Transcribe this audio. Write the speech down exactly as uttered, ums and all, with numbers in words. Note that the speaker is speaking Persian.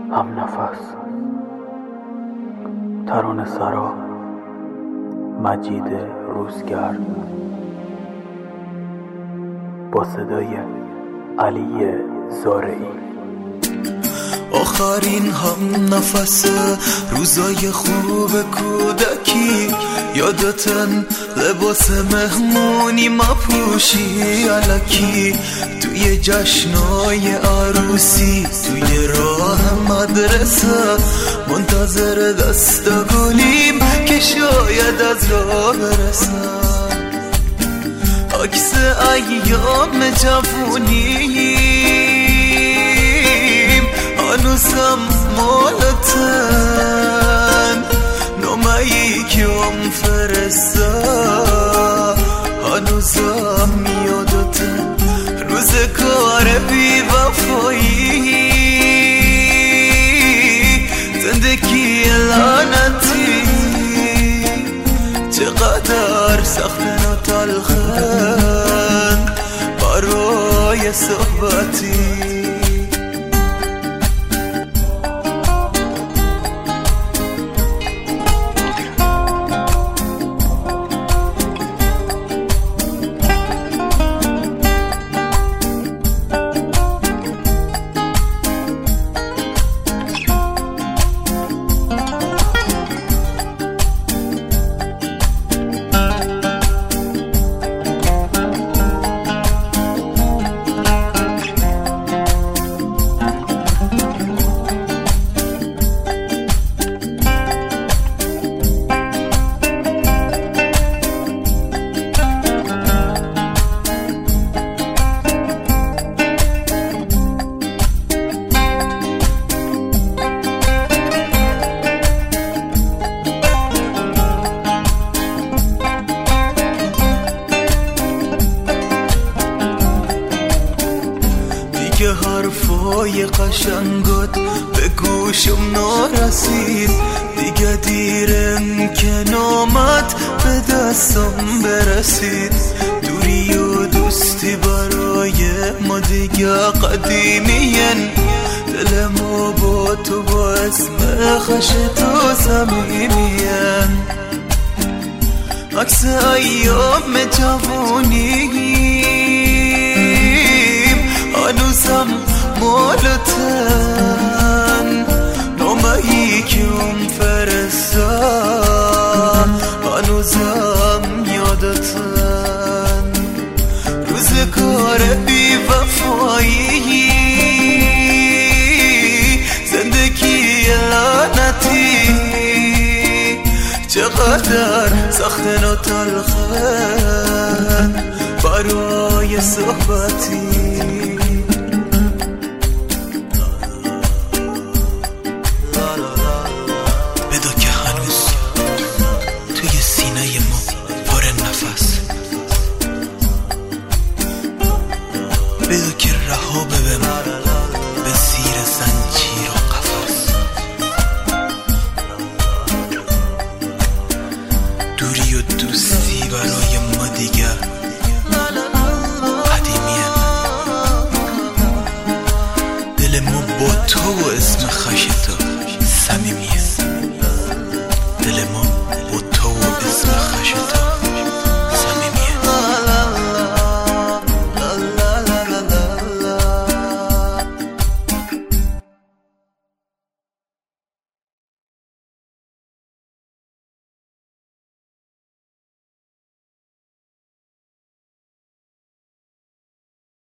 هم نفس ترانه سرا مجید روزگرد با صدای علی زارعی. آخرین هم نفس روزای خوب کودکی، یادتن لباس مهمونی ما پوشی الکی، توی جشنای عروسی، توی راه مدرسه منتظر دست گلیم که شاید از راه برسم. عکس ایام جوونیم هنوزم مالتن، نامه‌ای که ام فرستا هنوزم یادتن. روزگار بی وفایی، زندگی لعنتی، چقدر سختن و تلخن برای صحبتی. که حرفای قشنگات به گوشم نرسید، دیگه دیرم که نامت به دستم برسید. دوری و دوستی برای ما دیگه قدیمین، دلمو با تو با اسم خشت و صمیمین. عکس ایام جوونیم هنوزم مالتن، نامه‌ای که ام فرستا هنوزم یادتن. روزگار بی وفایی، زندگی لعنتی، چقدر سختن و تلخن برای صحبتی. بدو که رها ببم به زیر زنجیر و قفس. دوری و دوستی برای ما دیگه قدیمیه، دل ما با تو و اسم خشتا